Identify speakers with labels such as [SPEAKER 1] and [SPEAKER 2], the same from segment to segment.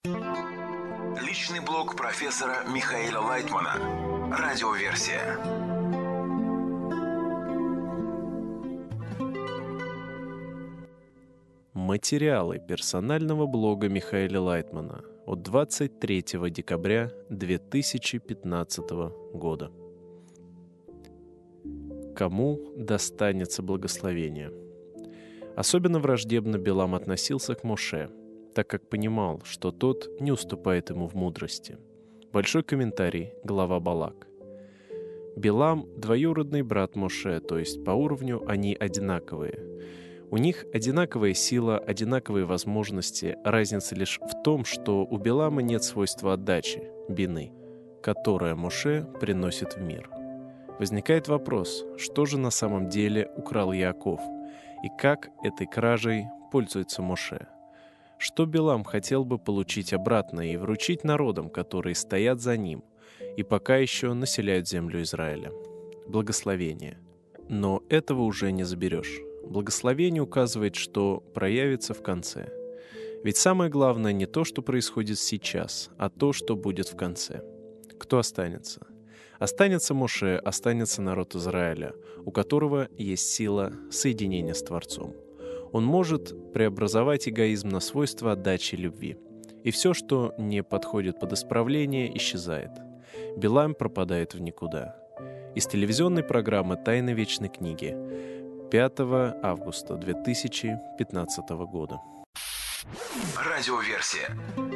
[SPEAKER 1] Личный блог профессора Михаила Лайтмана. Радиоверсия.
[SPEAKER 2] Материалы персонального блога Михаила Лайтмана от 23 декабря 2015 года. Кому достанется благословение? Особенно враждебно Билам относился к Моше, так как понимал, что тот не уступает ему в мудрости. Большой комментарий, глава Балак. Билам – двоюродный брат Моше, то есть по уровню они одинаковые. У них одинаковая сила, одинаковые возможности, разница лишь в том, что у Билама нет свойства отдачи, бины, которое Моше приносит в мир. Возникает вопрос, что же на самом деле украл Яаков, и как этой кражей пользуется Моше? Что Билам хотел бы получить обратно и вручить народам, которые стоят за ним и пока еще населяют землю Израиля? Благословение. Но этого уже не заберешь. Благословение указывает, что проявится в конце. Ведь самое главное не то, что происходит сейчас, а то, что будет в конце. Кто останется? Останется Моше, останется народ Израиля, у которого есть сила соединения с Творцом. Он может преобразовать эгоизм на свойства отдачи любви. И все, что не подходит под исправление, исчезает. Билам пропадает в никуда. Из телевизионной программы «Тайны вечной книги» 5 августа 2015 года.
[SPEAKER 1] Радиоверсия.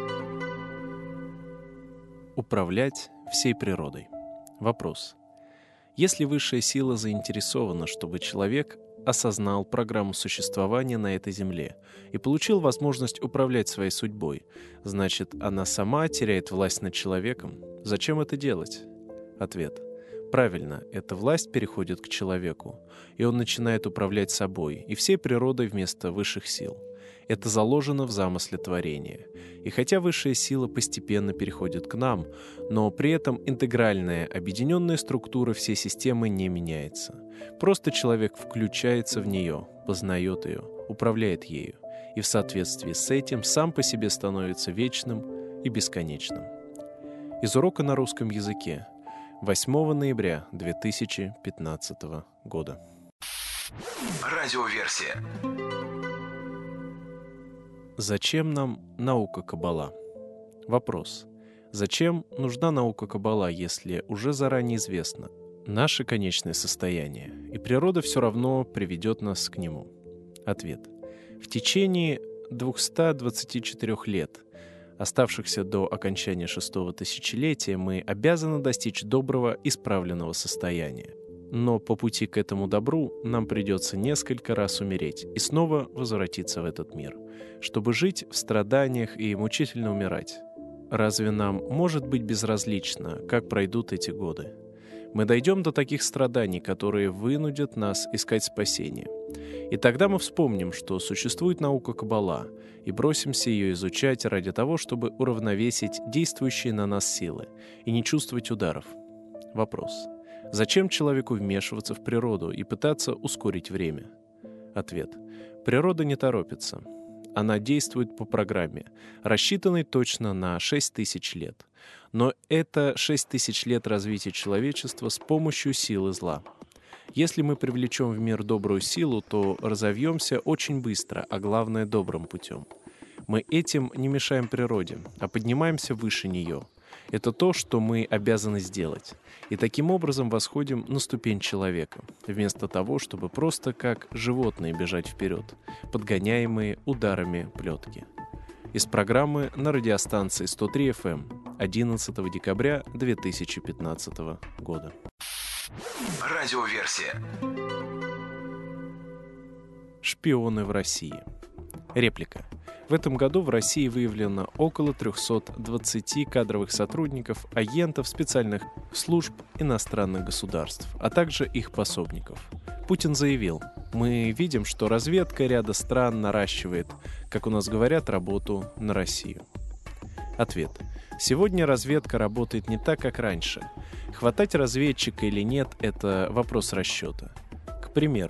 [SPEAKER 2] Управлять всей природой. Вопрос. Если высшая сила заинтересована, чтобы человек осознал программу существования на этой земле и получил возможность управлять своей судьбой, значит, она сама теряет власть над человеком? Зачем это делать? Ответ. Правильно, эта власть переходит к человеку, и он начинает управлять собой и всей природой вместо высших сил. Это заложено в замысле творения. И хотя высшая сила постепенно переходит к нам, но при этом интегральная, объединенная структура всей системы не меняется. Просто человек включается в нее, познает ее, управляет ею, и в соответствии с этим сам по себе становится вечным и бесконечным. Из урока на русском языке. 8 ноября 2015 года.
[SPEAKER 1] Радиоверсия.
[SPEAKER 2] Зачем нам наука Каббала? Вопрос. Зачем нужна наука Каббала, если уже заранее известно наше конечное состояние, и природа все равно приведет нас к нему? Ответ. В течение 224 лет, оставшихся до окончания 6-го тысячелетия, мы обязаны достичь доброго, исправленного состояния. Но по пути к этому добру нам придется несколько раз умереть и снова возвратиться в этот мир, чтобы жить в страданиях и мучительно умирать. Разве нам может быть безразлично, как пройдут эти годы? Мы дойдем до таких страданий, которые вынудят нас искать спасение. И тогда мы вспомним, что существует наука Каббала, и бросимся ее изучать ради того, чтобы уравновесить действующие на нас силы и не чувствовать ударов. Вопрос. Зачем человеку вмешиваться в природу и пытаться ускорить время? Ответ. Природа не торопится. Она действует по программе, рассчитанной точно на 6000 лет. Но это 6000 лет развития человечества с помощью силы зла. Если мы привлечем в мир добрую силу, то разовьемся очень быстро, а главное, добрым путем. Мы этим не мешаем природе, а поднимаемся выше нее. Это то, что мы обязаны сделать. И таким образом восходим на ступень человека, вместо того, чтобы просто как животные бежать вперед, подгоняемые ударами плетки. Из программы на радиостанции 103 FM 11 декабря 2015 года.
[SPEAKER 1] Радиоверсия.
[SPEAKER 2] Шпионы в России. Реплика. В этом году в России выявлено около 320 кадровых сотрудников, агентов специальных служб иностранных государств, а также их пособников. Путин заявил: «Мы видим, что разведка ряда стран наращивает, как у нас говорят, работу на Россию». Ответ. Сегодня разведка работает не так, как раньше. Хватать разведчика или нет – это вопрос расчета. К примеру,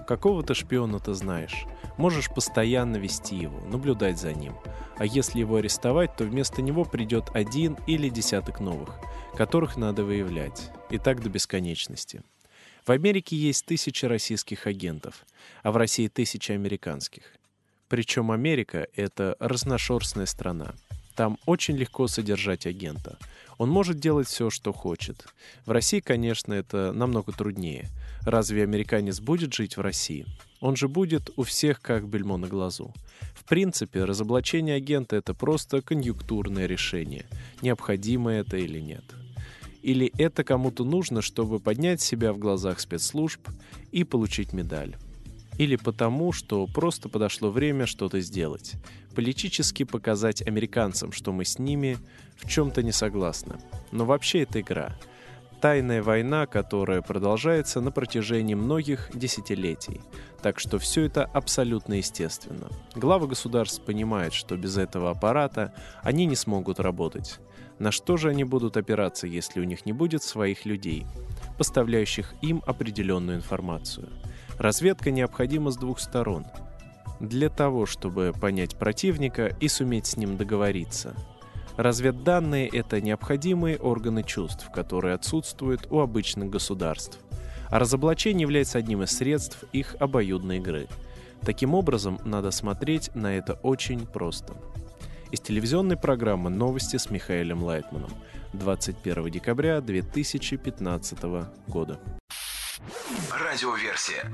[SPEAKER 2] какого-то шпиона ты знаешь. Можешь постоянно вести его, наблюдать за ним. А если его арестовать, то вместо него придет 1 или десяток новых, которых надо выявлять. И так до бесконечности. В Америке есть 1000 российских агентов, а в России 1000 американских. Причем Америка — это разношерстная страна. Там очень легко содержать агента. Он может делать все, что хочет. В России, конечно, это намного труднее. Разве американец будет жить в России? Он же будет у всех как бельмо на глазу. В принципе, разоблачение агента — это просто конъюнктурное решение, необходимо это или нет. Или это кому-то нужно, чтобы поднять себя в глазах спецслужб и получить медаль. Или потому, что просто подошло время что-то сделать. Политически показать американцам, что мы с ними в чем-то не согласны. Но вообще это игра. Тайная война, которая продолжается на протяжении многих десятилетий. Так что все это абсолютно естественно. Главы государств понимают, что без этого аппарата они не смогут работать. На что же они будут опираться, если у них не будет своих людей, поставляющих им определенную информацию? Разведка необходима с двух сторон. Для того, чтобы понять противника и суметь с ним договориться. Разведданные — это необходимые органы чувств, которые отсутствуют у обычных государств. А разоблачение является одним из средств их обоюдной игры. Таким образом, надо смотреть на это очень просто. Из телевизионной программы «Новости» с Михаилом Лайтманом. 21 декабря 2015 года.
[SPEAKER 1] Радиоверсия.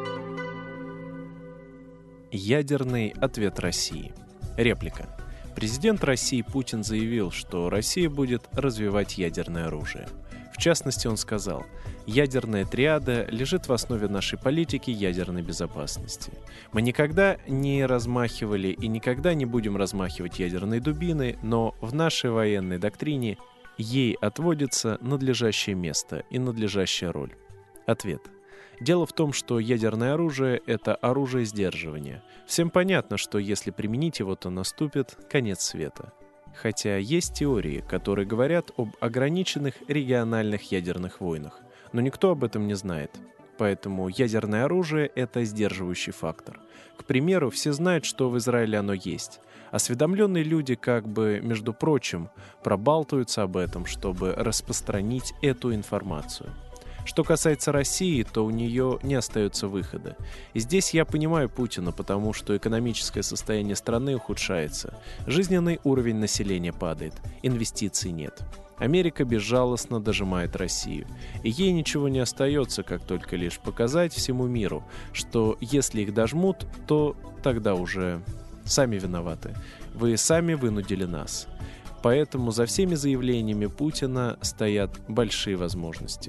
[SPEAKER 2] Ядерный ответ России. Реплика. Президент России Путин заявил, что Россия будет развивать ядерное оружие. В частности, он сказал: «Ядерная триада лежит в основе нашей политики ядерной безопасности. Мы никогда не размахивали и никогда не будем размахивать ядерной дубиной, но в нашей военной доктрине ей отводится надлежащее место и надлежащая роль». Ответ. Дело в том, что ядерное оружие — это оружие сдерживания. Всем понятно, что если применить его, то наступит конец света. Хотя есть теории, которые говорят об ограниченных региональных ядерных войнах, но никто об этом не знает. Поэтому ядерное оружие — это сдерживающий фактор. К примеру, все знают, что в Израиле оно есть. Осведомленные люди как бы, между прочим, пробалтываются об этом, чтобы распространить эту информацию. Что касается России, то у нее не остается выхода. И здесь я понимаю Путина, потому что экономическое состояние страны ухудшается, жизненный уровень населения падает, инвестиций нет. Америка безжалостно дожимает Россию, и ей ничего не остается, как только лишь показать всему миру, что если их дожмут, то тогда уже сами виноваты. Вы сами вынудили нас. Поэтому за всеми заявлениями Путина стоят большие возможности.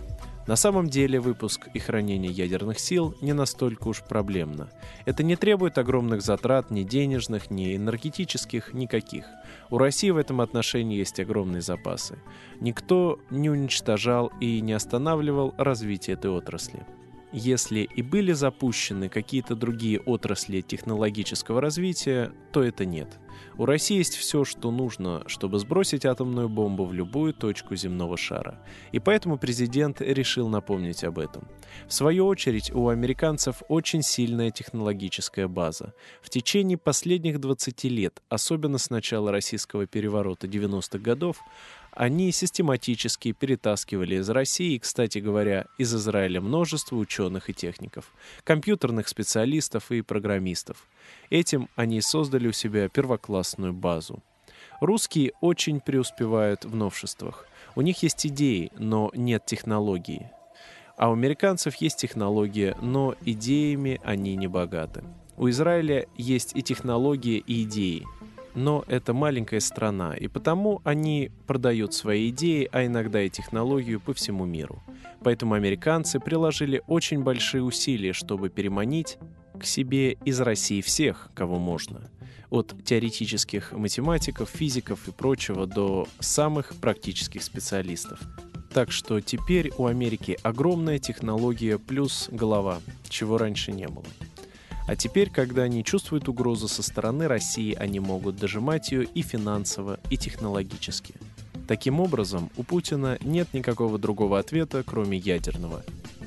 [SPEAKER 2] На самом деле выпуск и хранение ядерных сил не настолько уж проблемно. Это не требует огромных затрат ни денежных, ни энергетических, никаких. У России в этом отношении есть огромные запасы. Никто не уничтожал и не останавливал развитие этой отрасли. Если и были запущены какие-то другие отрасли технологического развития, то это нет. У России есть все, что нужно, чтобы сбросить атомную бомбу в любую точку земного шара. И поэтому президент решил напомнить об этом. В свою очередь, у американцев очень сильная технологическая база. В течение последних 20 лет, особенно с начала российского переворота 90-х годов, они систематически перетаскивали из России, и, кстати говоря, из Израиля множество ученых и техников, компьютерных специалистов и программистов. Этим они создали у себя первоклассную базу. Русские очень преуспевают в новшествах. У них есть идеи, но нет технологии. А у американцев есть технология, но идеями они не богаты. У Израиля есть и технологии, и идеи. Но это маленькая страна, и потому они продают свои идеи, а иногда и технологию по всему миру. Поэтому американцы приложили очень большие усилия, чтобы переманить к себе из России всех, кого можно. От теоретических математиков, физиков и прочего до самых практических специалистов. Так что теперь у Америки огромная технология плюс голова, чего раньше не было. А теперь, когда они чувствуют угрозу со стороны России, они могут дожимать ее и финансово, и технологически. Таким образом, у Путина нет никакого другого ответа, кроме ядерного.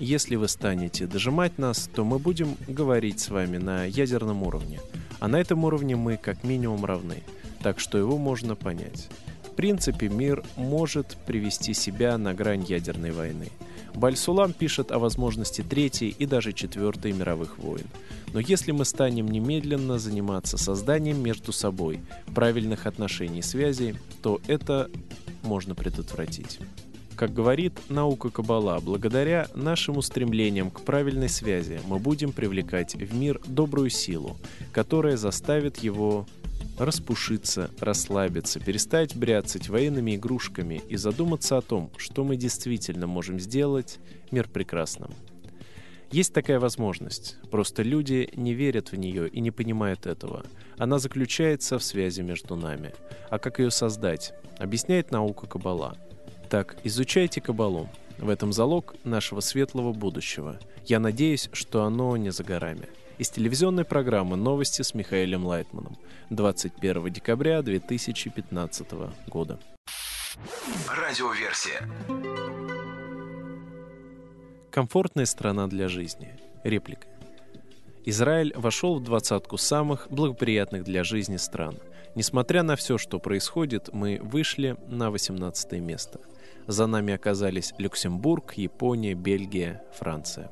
[SPEAKER 2] если вы станете дожимать нас, то мы будем говорить с вами на ядерном уровне. А на этом уровне мы как минимум равны, так что его можно понять. В принципе, мир может привести себя на грань ядерной войны. Баль-Сулам пишет о возможности Третьей и даже Четвертой мировых войн. Но если мы станем немедленно заниматься созданием между собой правильных отношений и связей, то это можно предотвратить. Как говорит наука Каббала, благодаря нашим устремлениям к правильной связи мы будем привлекать в мир добрую силу, которая заставит его распушиться, расслабиться, перестать бряцать военными игрушками и задуматься о том, что мы действительно можем сделать мир прекрасным. Есть такая возможность, просто люди не верят в нее и не понимают этого. Она заключается в связи между нами. А как ее создать, объясняет наука Каббала. Так, изучайте Каббалу. В этом залог нашего светлого будущего. Я надеюсь, что оно не за горами. Из телевизионной программы «Новости» с Михаилом Лайтманом. 21 декабря 2015 года.
[SPEAKER 1] Радиоверсия.
[SPEAKER 2] Комфортная страна для жизни. Реплика. Израиль вошел в 20-ку самых благоприятных для жизни стран. Несмотря на все, что происходит, мы вышли на 18 место. За нами оказались Люксембург, Япония, Бельгия, Франция.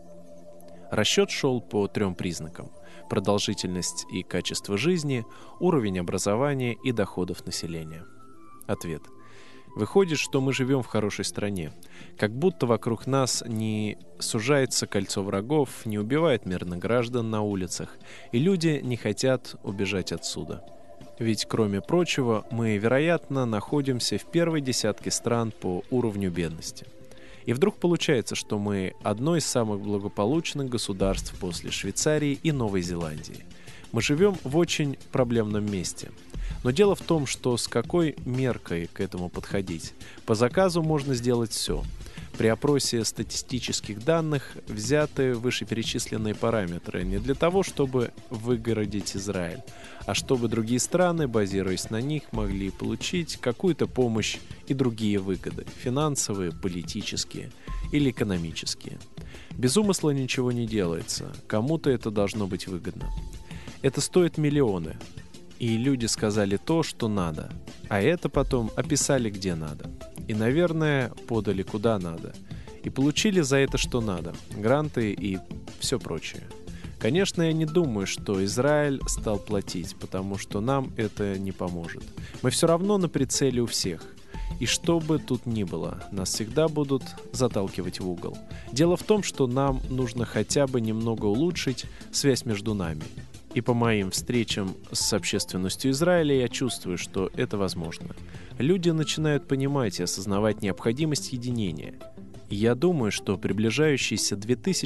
[SPEAKER 2] Расчет шел по 3 признакам: продолжительность и качество жизни, уровень образования и доходов населения. Ответ. Выходит, что мы живем в хорошей стране. Как будто вокруг нас не сужается кольцо врагов, не убивают мирных граждан на улицах, и люди не хотят убежать отсюда. Ведь, кроме прочего, мы, вероятно, находимся в первой десятке стран по уровню бедности. И вдруг получается, что мы одно из самых благополучных государств после Швейцарии и Новой Зеландии. Мы живем в очень проблемном месте. Но дело в том, что с какой меркой к этому подходить. По заказу можно сделать все. При опросе статистических данных взяты вышеперечисленные параметры не для того, чтобы выгородить Израиль, а чтобы другие страны, базируясь на них, могли получить какую-то помощь и другие выгоды – финансовые, политические или экономические. Без умысла ничего не делается, кому-то это должно быть выгодно. Это стоит миллионы, и люди сказали то, что надо, а это потом описали, где надо. И, наверное, подали куда надо. И получили за это, что надо. Гранты и все прочее. Конечно, я не думаю, что Израиль стал платить, потому что нам это не поможет. Мы все равно на прицеле у всех. И что бы тут ни было, нас всегда будут заталкивать в угол. Дело в том, что нам нужно хотя бы немного улучшить связь между нами. И по моим встречам с общественностью Израиля я чувствую, что это возможно. Люди начинают понимать и осознавать необходимость единения. И я думаю, что приближающийся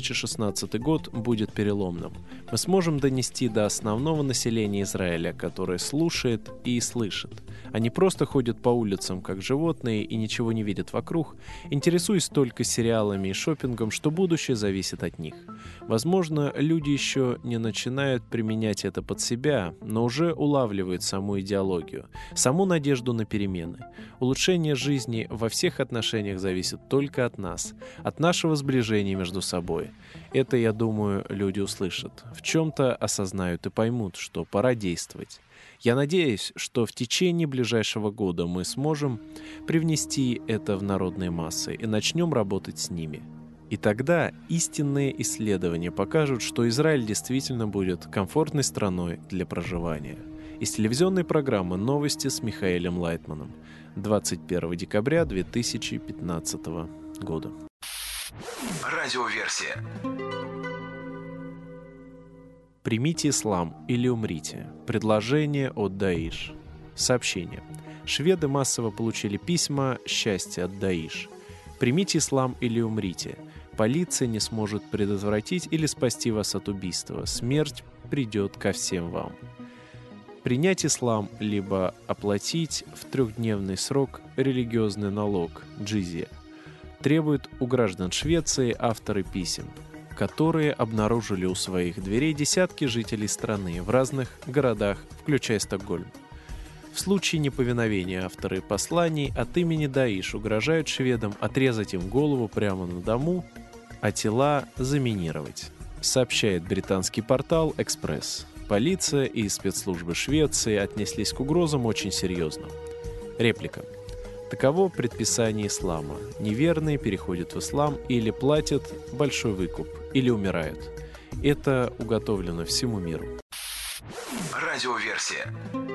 [SPEAKER 2] 2016 год будет переломным. Мы сможем донести до основного населения Израиля, которое слушает и слышит. Они просто ходят по улицам, как животные, и ничего не видят вокруг, интересуясь только сериалами и шопингом, что будущее зависит от них. Возможно, люди еще не начинают применять это под себя, но уже улавливают саму идеологию, саму надежду на перемены. Улучшение жизни во всех отношениях зависит только от нас, от нашего сближения между собой. Это, я думаю, люди услышат, в чем-то осознают и поймут, что пора действовать. Я надеюсь, что в течение ближайшего года мы сможем привнести это в народные массы и начнем работать с ними. И тогда истинные исследования покажут, что Израиль действительно будет комфортной страной для проживания. Из телевизионной программы «Новости» с Михаилом Лайтманом. 21 декабря 2015 года.
[SPEAKER 1] Радиоверсия.
[SPEAKER 2] Примите ислам или умрите. Предложение от Даиш. Сообщение. Шведы массово получили письма счастья от Даиш. Примите ислам или умрите. Полиция не сможет предотвратить или спасти вас от убийства. Смерть придет ко всем вам. Принять ислам, либо оплатить в 3-дневный срок религиозный налог, джизья, требуют у граждан Швеции авторы писем, которые обнаружили у своих дверей десятки жителей страны в разных городах, включая Стокгольм. В случае неповиновения авторы посланий от имени Даиш угрожают шведам отрезать им голову прямо на дому а тела заминировать, сообщает британский портал «Экспресс». Полиция и спецслужбы Швеции отнеслись к угрозам очень серьезно. Реплика. Таково предписание ислама. Неверные переходят в ислам или платят большой выкуп, или умирают. Это уготовлено всему миру.
[SPEAKER 1] Радиоверсия.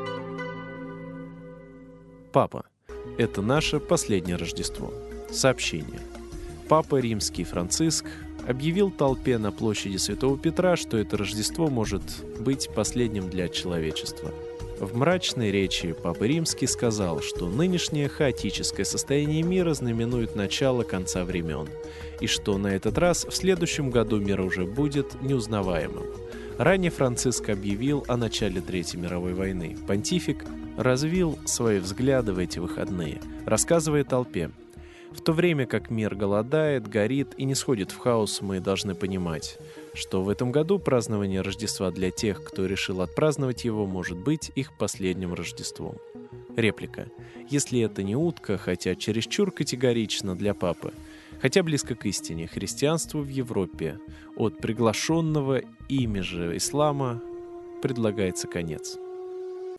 [SPEAKER 2] Папа. Это наше последнее Рождество. Сообщение. Папа Римский Франциск объявил толпе на площади Святого Петра, что это Рождество может быть последним для человечества. В мрачной речи Папа Римский сказал, что нынешнее хаотическое состояние мира знаменует начало конца времен, и что на этот раз в следующем году мир уже будет неузнаваемым. Ранее Франциск объявил о начале Третьей мировой войны. Понтифик развил свои взгляды в эти выходные, рассказывая толпе: в то время как мир голодает, горит и не сходит в хаос, мы должны понимать, что в этом году празднование Рождества для тех, кто решил отпраздновать его, может быть их последним Рождеством. Реплика. Если это не утка, хотя чересчур категорично для папы, хотя близко к истине, христианству в Европе от приглашенного ими же ислама предлагается конец.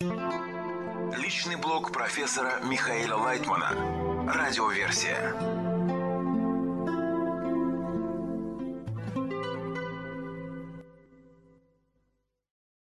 [SPEAKER 1] Личный блог профессора Михаила Лайтмана. Радиоверсия.